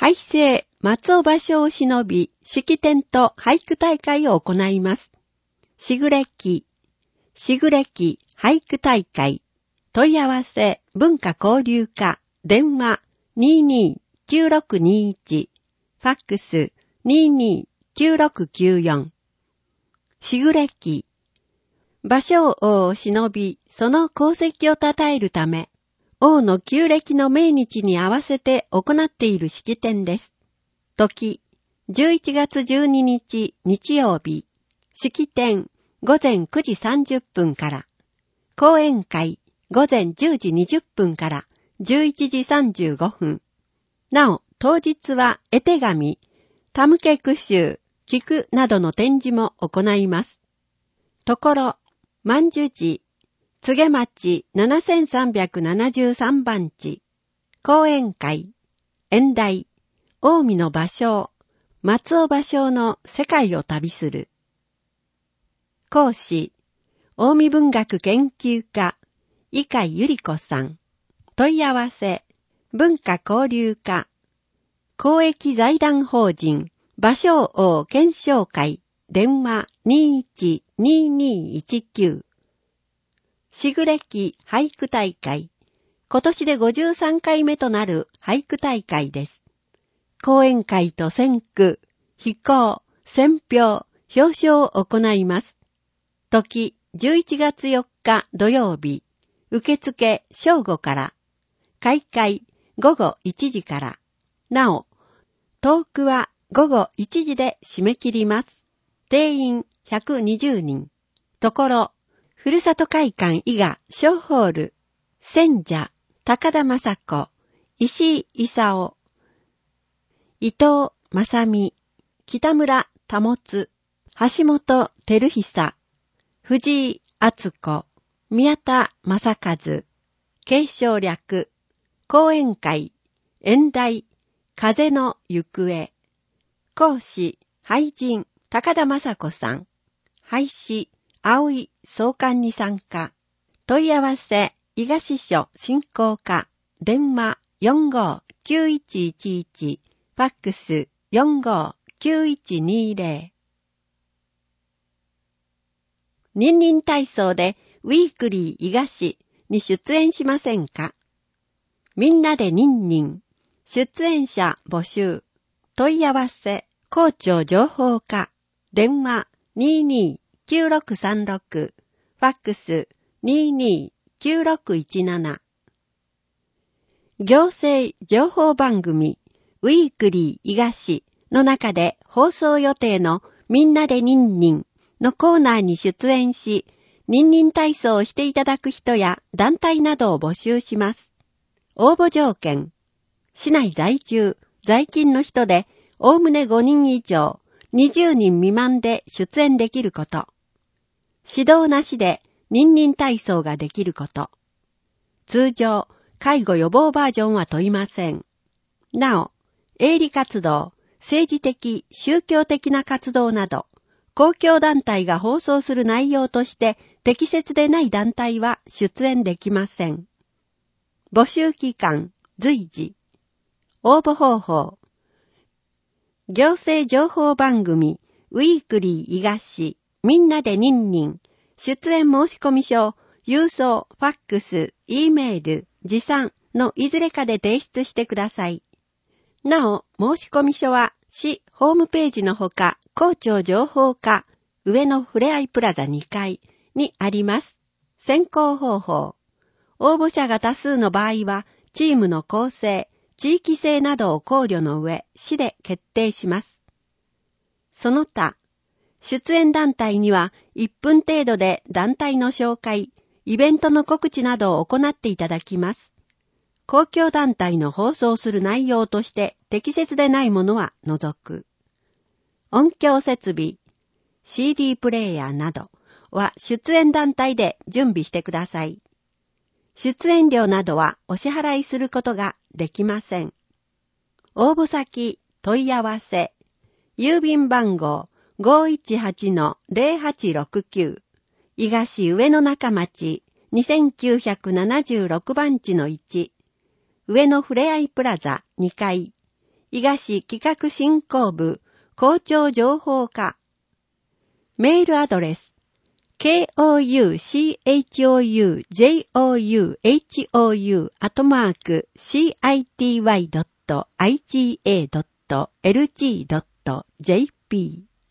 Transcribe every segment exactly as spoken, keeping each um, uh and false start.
俳声松尾芭蕉を偲び式典と俳句大会を行います。しぐれき、しぐれき俳句大会。問い合わせ文化交流課電話 にーにーきゅうろくにーいち ファックス にーにーきゅうろくきゅうよん。しぐれき、芭蕉王を偲びその功績を称えるため、王の旧暦の命日に合わせて行っている式典です。時、じゅういちがつじゅうににち日曜日、式典ごぜんくじさんじゅっぷんから、講演会ごぜんじゅうじにじゅっぷんからじゅういちじさんじゅうごふん。なお、当日は絵手紙、手向け句集、菊などの展示も行います。ところ、万寿寺、柘植町ななせんさんびゃくななじゅうさんばん地、講演会、演題、近江の芭蕉、松尾芭蕉の世界を旅する。講師、近江文学研究家、伊海ゆり子さん。問い合わせ、文化交流課、公益財団法人、芭蕉王顕彰会、電話 にーいちにーにーいちきゅう。しぐれき俳句大会。今年でごじゅうさんかいめとなる俳句大会です。講演会と選句、飛行、選評、表彰を行います。時、じゅういちがつよっか土曜日、受付正午から、開会ごごいちじから、なお、トークはごごいちじで締め切ります。定員ひゃくにじゅうにん。ところ、ふるさと会館伊賀小ホール、選者、高田雅子、石井勲、伊藤正美、北村保、橋本照久、藤井敦子、宮田正和、継承略、講演会、演題、風の行方、講師、俳人、高田雅子さん、俳詩、青井総監に参加。問い合わせ、伊賀支所振興課、電話 よんごきゅういちいちいち、ファックス よんごきゅういちにーぜろ。ニンニン体操でウィークリー伊賀市に出演しませんか？みんなでニンニン。出演者募集。問い合わせ、校長情報課、電話 にーにーきゅうろくさんろく、ファックス にーにーきゅうろくいちなな。行政情報番組ウィークリー伊賀市の中で放送予定のみんなでニンニンのコーナーに出演し、ニンニン体操をしていただく人や団体などを募集します。応募条件、市内在住、在勤の人でおおむねごにん以上、にじゅうにん未満で出演できること。指導なしでニンニン体操ができること。通常、介護予防バージョンは問いません。なお、営利活動、政治的、宗教的な活動など、公共団体が放送する内容として適切でない団体は出演できません。募集期間、随時。応募方法。行政情報番組、ウィークリー伊賀市、みんなでニンニン、出演申込書、郵送、ファックス、Eメール、持参のいずれかで提出してください。なお、申込書は市ホームページのほか、校長情報課、上野ふれあいプラザにかいにあります。選考方法。応募者が多数の場合は、チームの構成、地域性などを考慮の上、市で決定します。その他、出演団体にはいっぷん程度で団体の紹介、イベントの告知などを行っていただきます。公共団体の放送する内容として適切でないものは除く。音響設備、シーディー プレイヤーなどは出演団体で準備してください。出演料などはお支払いすることができません。応募先、問い合わせ、郵便番号 ごーいちはちのぜろはちろくきゅう、伊賀市上野中町にせんきゅうひゃくななじゅうろくばん地のいち、上野ふれあいプラザにかい、 伊賀市企画振興部校長情報課。メールアドレス ケーオーユーシーエイチオーユージェイオーユーエイチオーユー アットマーク シーアイティーワイ ドット アイジーエー ドット エルジー ドット ジェーピー。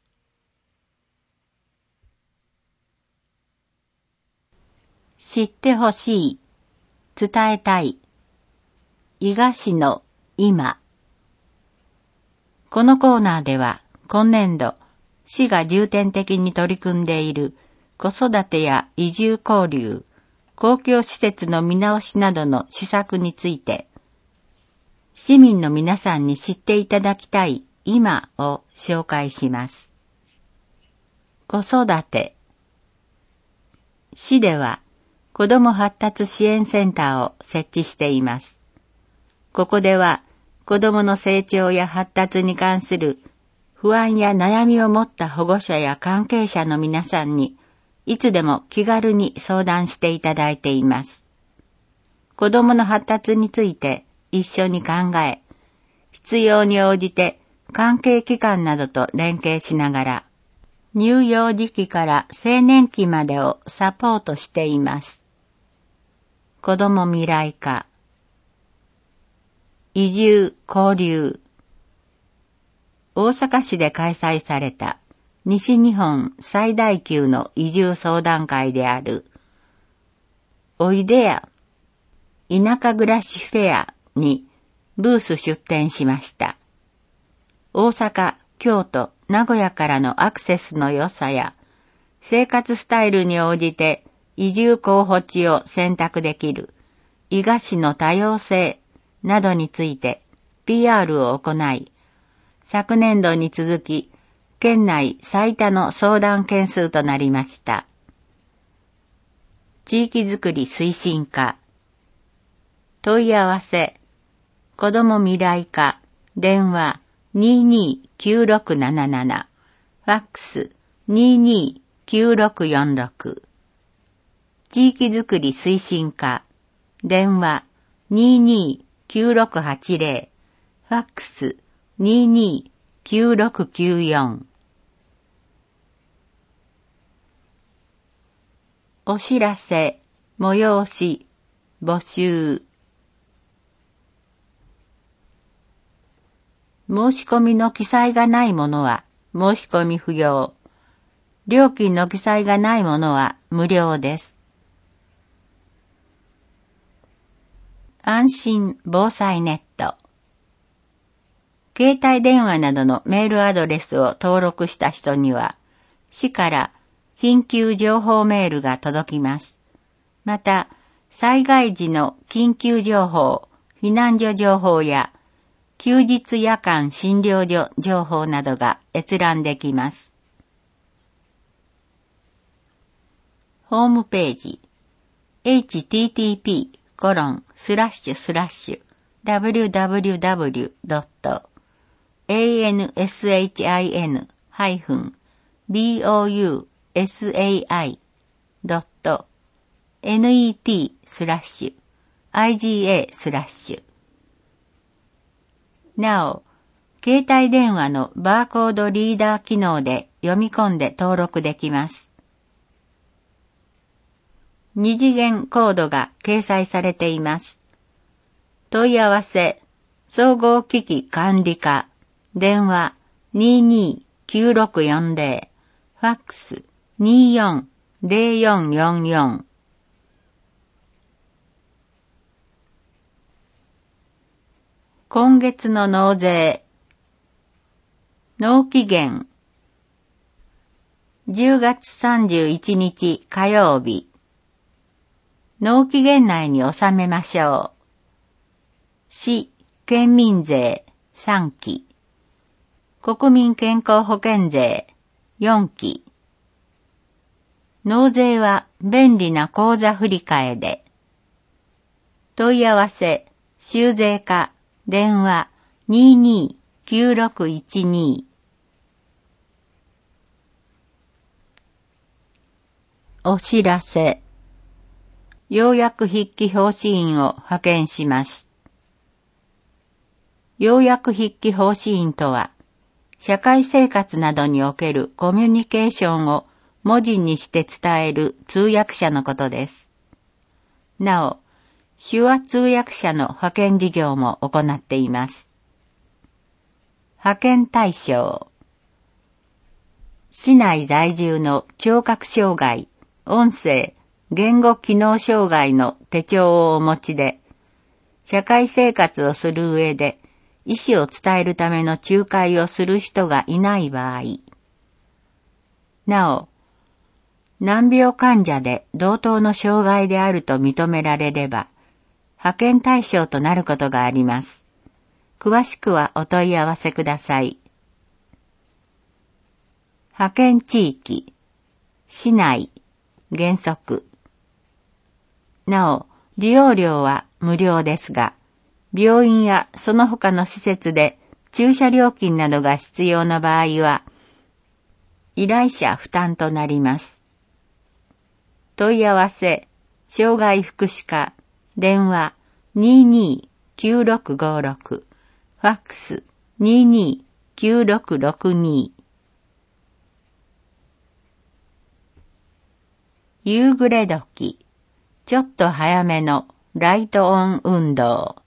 知ってほしい、伝えたい、伊賀市の今。このコーナーでは今年度、市が重点的に取り組んでいる子育てや移住交流、公共施設の見直しなどの施策について、市民の皆さんに知っていただきたい今を紹介します。子育て。市では子ども発達支援センターを設置しています。ここでは子どもの成長や発達に関する不安や悩みを持った保護者や関係者の皆さんにいつでも気軽に相談していただいています。子どもの発達について一緒に考え、必要に応じて関係機関などと連携しながら、乳幼児期から青年期までをサポートしています。子ども未来課。移住交流。大阪市で開催された西日本最大級の移住相談会であるおいでや田舎暮らしフェアにブース出展しました。大阪、京都、名古屋からのアクセスの良さや生活スタイルに応じて移住候補地を選択できる伊賀市の多様性などについて ピーアール を行い、昨年度に続き、県内最多の相談件数となりました。地域づくり推進課。問い合わせ。子ども未来課。電話 にーにーきゅうろくなななな。ファックス にーにーきゅうろくよんろく。地域づくり推進課。電話 にーにーきゅうろくはちぜろ。ファックスにーにーきゅうろくきゅうよん。お知らせ、催し、募集。申し込みの記載がないものは申し込み不要。料金の記載がないものは無料です。安心防災ネット。携帯電話などのメールアドレスを登録した人には、市から緊急情報メールが届きます。また、災害時の緊急情報、避難所情報や、休日夜間診療所情報などが閲覧できます。ホームページ エイチティーティーピーコロンスラッシュスラッシュダブリューダブリューダブリュードットエーエヌエスエイチアイエヌハイフンビーオーユーエスエーアイドットネットスラッシュアイジーエースラッシュ。なお、携帯電話のバーコードリーダー機能で読み込んで登録できます。二次元コードが掲載されています。問い合わせ、総合機器管理課、電話 にーにーきゅうろくよんぜろ、ファックス にーよんぜろよんよんよん。今月の納税。納期限。じゅうがつさんじゅういちにち火曜日。納期限内に納めましょう。市、県民税さんき。国民健康保険税よんき。納税は便利な口座振替で。問い合わせ、収税課、電話 にーにーきゅうろくいちに。お知らせ。要約筆記表紙印を派遣します。 要約筆記奉仕員とは、社会生活などにおけるコミュニケーションを文字にして伝える通訳者のことです。なお、手話通訳者の派遣事業も行っています。派遣対象。市内在住の聴覚障害、音声、言語機能障害の手帳をお持ちで、社会生活をする上で意思を伝えるための仲介をする人がいない場合。なお、難病患者で同等の障害であると認められれば、派遣対象となることがあります。詳しくはお問い合わせください。派遣地域、市内、原則。なお、利用料は無料ですが、病院やその他の施設で駐車料金などが必要な場合は、依頼者負担となります。問い合わせ、障害福祉課、電話 にーにーきゅうろくごろく、ファックス にーにーきゅうろくろくに。夕暮れ時、ちょっと早めのライトオン運動。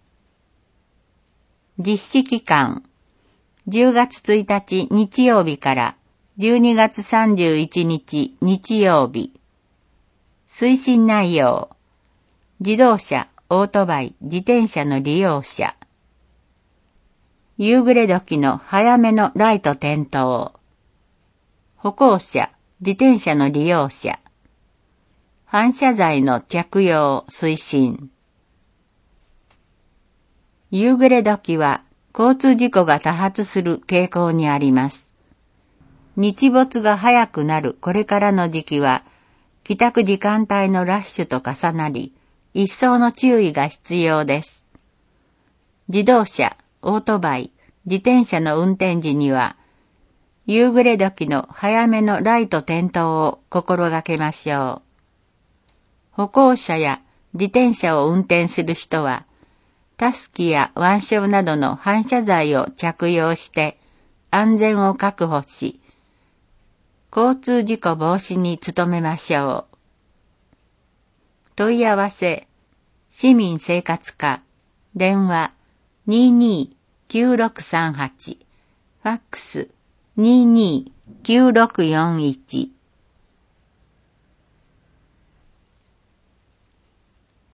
実施期間、じゅうがつついたち日曜日からじゅうにがつさんじゅういちにち日曜日。推進内容、自動車、オートバイ、自転車の利用者。夕暮れ時の早めのライト点灯。歩行者、自転車の利用者。反射材の着用推進。夕暮れ時は交通事故が多発する傾向にあります。日没が早くなるこれからの時期は、帰宅時間帯のラッシュと重なり、一層の注意が必要です。自動車、オートバイ、自転車の運転時には、夕暮れ時の早めのライト点灯を心がけましょう。歩行者や自転車を運転する人は、タスキや腕章などの反射材を着用して安全を確保し、交通事故防止に努めましょう。問い合わせ、市民生活課、電話 にーにーきゅうろくさんはち、ファックス にーにーきゅうろくよんいち。